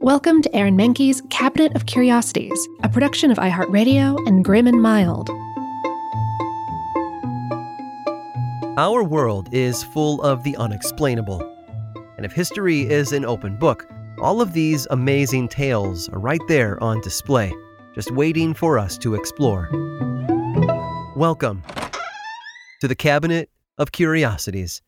Welcome to Aaron Mahnke's Cabinet of Curiosities, a production of iHeartRadio and Grim and Mild. Our world is full of the unexplainable. And if history is an open book, all of these amazing tales are right there on display, just waiting for us to explore. Welcome to the Cabinet of Curiosities.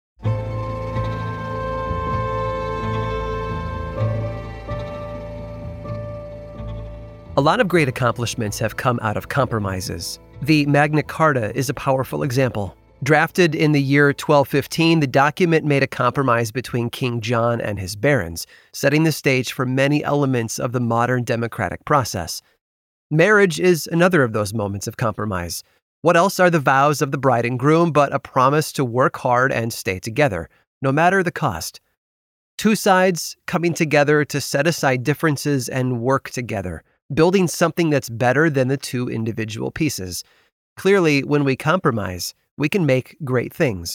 A lot of great accomplishments have come out of compromises. The Magna Carta is a powerful example. Drafted in the year 1215, the document made a compromise between King John and his barons, setting the stage for many elements of the modern democratic process. Marriage is another of those moments of compromise. What else are the vows of the bride and groom but a promise to work hard and stay together, no matter the cost? Two sides coming together to set aside differences and work together, building something that's better than the two individual pieces. Clearly, when we compromise, we can make great things.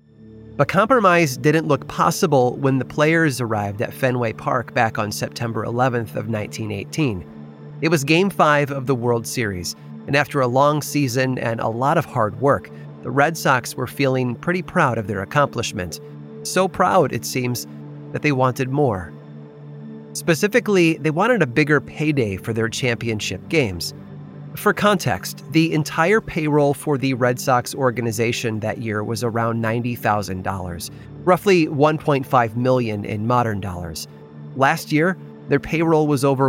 But compromise didn't look possible when the players arrived at Fenway Park back on September 11th of 1918. It was Game 5 of the World Series, and after a long season and a lot of hard work, the Red Sox were feeling pretty proud of their accomplishment. So proud, it seems, that they wanted more. Specifically, they wanted a bigger payday for their championship games. For context, the entire payroll for the Red Sox organization that year was around $90,000, roughly $1.5 million in modern dollars. Last year, their payroll was over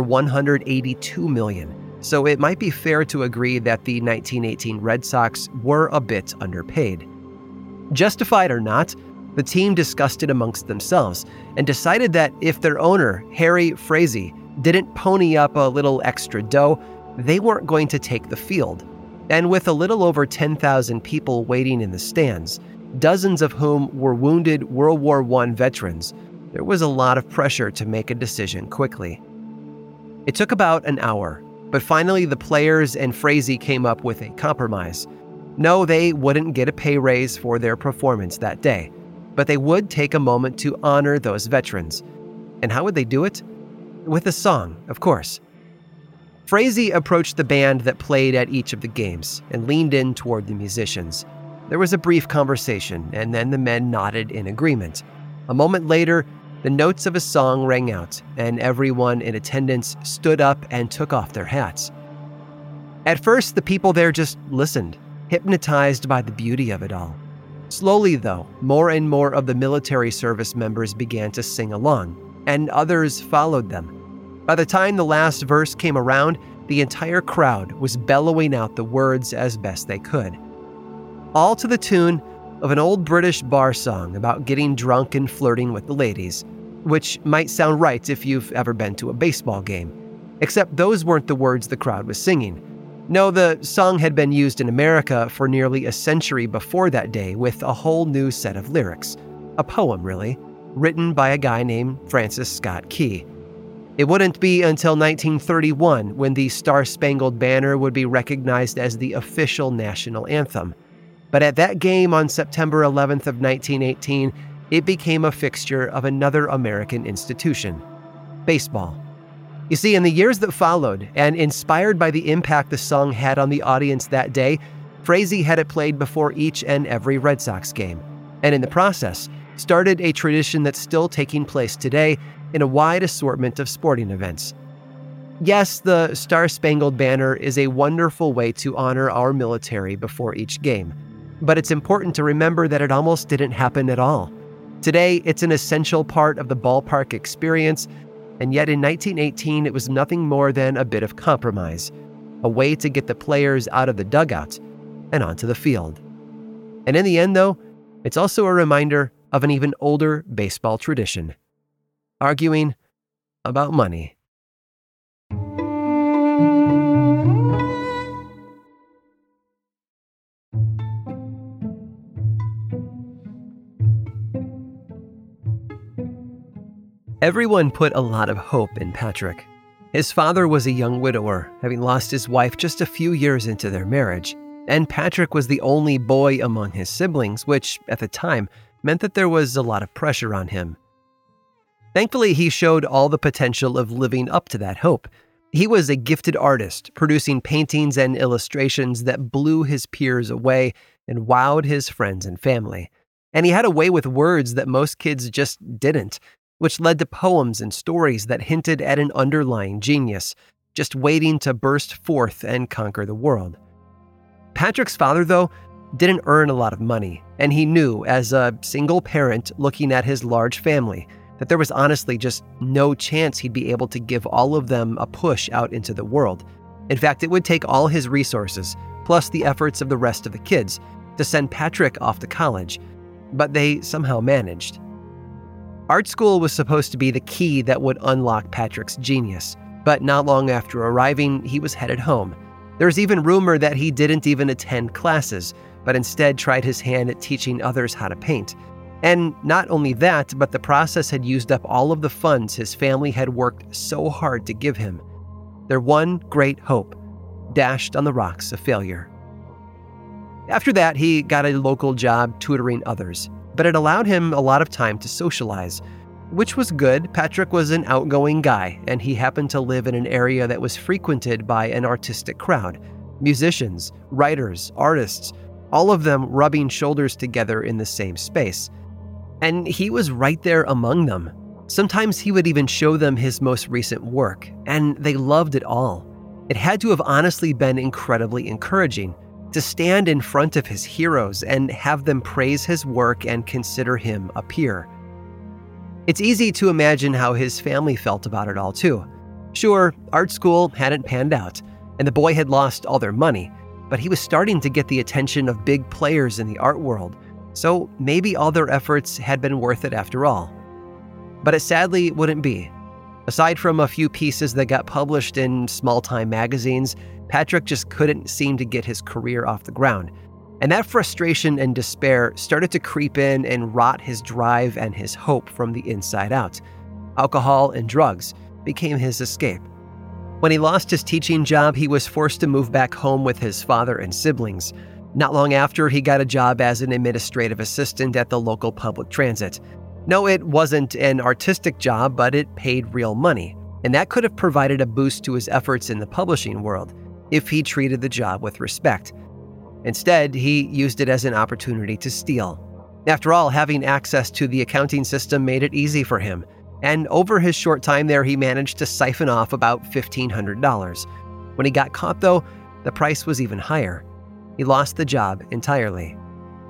$182 million, so it might be fair to agree that the 1918 Red Sox were a bit underpaid. Justified or not, the team discussed it amongst themselves and decided that if their owner, Harry Frazee, didn't pony up a little extra dough, they weren't going to take the field. And with a little over 10,000 people waiting in the stands, dozens of whom were wounded World War I veterans, there was a lot of pressure to make a decision quickly. It took about an hour, but finally the players and Frazee came up with a compromise. No, they wouldn't get a pay raise for their performance that day, but they would take a moment to honor those veterans. And how would they do it? With a song, of course. Frazee approached the band that played at each of the games and leaned in toward the musicians. There was a brief conversation, and then the men nodded in agreement. A moment later, the notes of a song rang out, and everyone in attendance stood up and took off their hats. At first, the people there just listened, hypnotized by the beauty of it all. Slowly, though, more and more of the military service members began to sing along, and others followed them. By the time the last verse came around, the entire crowd was bellowing out the words as best they could. All to the tune of an old British bar song about getting drunk and flirting with the ladies, which might sound right if you've ever been to a baseball game. Except those weren't the words the crowd was singing. No, the song had been used in America for nearly a century before that day with a whole new set of lyrics. A poem, really, written by a guy named Francis Scott Key. It wouldn't be until 1931 when the Star-Spangled Banner would be recognized as the official national anthem. But at that game on September 11th of 1918, it became a fixture of another American institution, baseball. You see, in the years that followed, and inspired by the impact the song had on the audience that day, Frazee had it played before each and every Red Sox game, and in the process, started a tradition that's still taking place today in a wide assortment of sporting events. Yes, the Star-Spangled Banner is a wonderful way to honor our military before each game, but it's important to remember that it almost didn't happen at all. Today, it's an essential part of the ballpark experience, and yet in 1918, it was nothing more than a bit of compromise, a way to get the players out of the dugout and onto the field. And in the end, though, it's also a reminder of an even older baseball tradition, arguing about money. Everyone put a lot of hope in Patrick. His father was a young widower, having lost his wife just a few years into their marriage, and Patrick was the only boy among his siblings, which, at the time, meant that there was a lot of pressure on him. Thankfully, he showed all the potential of living up to that hope. He was a gifted artist, producing paintings and illustrations that blew his peers away and wowed his friends and family. And he had a way with words that most kids just didn't, which led to poems and stories that hinted at an underlying genius, just waiting to burst forth and conquer the world. Patrick's father, though, didn't earn a lot of money, and he knew, as a single parent looking at his large family, that there was honestly just no chance he'd be able to give all of them a push out into the world. In fact, it would take all his resources, plus the efforts of the rest of the kids, to send Patrick off to college, but they somehow managed. Art school was supposed to be the key that would unlock Patrick's genius, but not long after arriving, he was headed home. There's even rumor that he didn't even attend classes, but instead tried his hand at teaching others how to paint. And not only that, but the process had used up all of the funds his family had worked so hard to give him. Their one great hope, dashed on the rocks of failure. After that, he got a local job tutoring others, but it allowed him a lot of time to socialize, which was good. Patrick was an outgoing guy, and he happened to live in an area that was frequented by an artistic crowd. Musicians, writers, artists, all of them rubbing shoulders together in the same space. And he was right there among them. Sometimes he would even show them his most recent work, and they loved it all. It had to have honestly been incredibly encouraging to stand in front of his heroes and have them praise his work and consider him a peer. It's easy to imagine how his family felt about it all too. Sure, art school hadn't panned out, and the boy had lost all their money, but he was starting to get the attention of big players in the art world, so maybe all their efforts had been worth it after all. But it sadly wouldn't be. Aside from a few pieces that got published in small-time magazines, Patrick just couldn't seem to get his career off the ground. And that frustration and despair started to creep in and rot his drive and his hope from the inside out. Alcohol and drugs became his escape. When he lost his teaching job, he was forced to move back home with his father and siblings. Not long after, he got a job as an administrative assistant at the local public transit. No, it wasn't an artistic job, but it paid real money, and that could have provided a boost to his efforts in the publishing world if he treated the job with respect. Instead, he used it as an opportunity to steal. After all, having access to the accounting system made it easy for him, and over his short time there, he managed to siphon off about $1,500. When he got caught, though, the price was even higher. He lost the job entirely.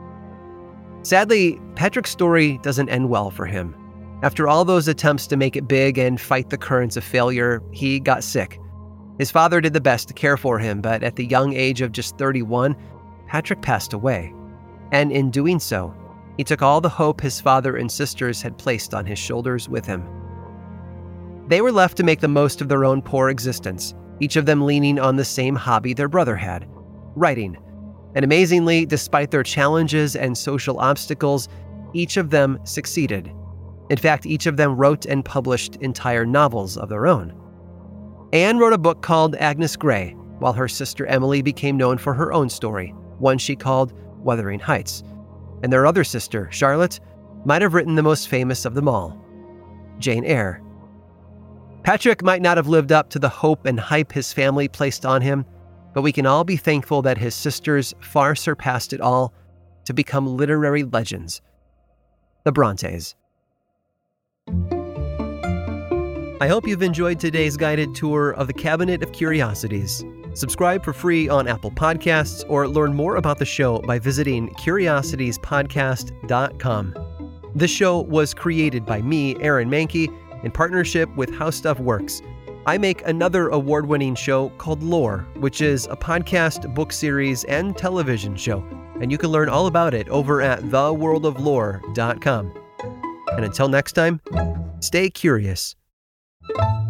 Sadly, Patrick's story doesn't end well for him. After all those attempts to make it big and fight the currents of failure, he got sick. His father did the best to care for him, but at the young age of just 31, Patrick passed away. And in doing so, he took all the hope his father and sisters had placed on his shoulders with him. They were left to make the most of their own poor existence, each of them leaning on the same hobby their brother had, writing. And amazingly, despite their challenges and social obstacles, each of them succeeded. In fact, each of them wrote and published entire novels of their own. Anne wrote a book called Agnes Grey, while her sister Emily became known for her own story, one she called Wuthering Heights. And their other sister, Charlotte, might have written the most famous of them all, Jane Eyre. Patrick might not have lived up to the hope and hype his family placed on him, but we can all be thankful that his sisters far surpassed it all to become literary legends, the Brontes. I hope you've enjoyed today's guided tour of the Cabinet of Curiosities. Subscribe for free on Apple Podcasts or learn more about the show by visiting curiositiespodcast.com. This show was created by me, Aaron Mahnke, in partnership with How Stuff Works. I make another award-winning show called Lore, which is a podcast, book series, and television show, and you can learn all about it over at theworldoflore.com. And until next time, stay curious.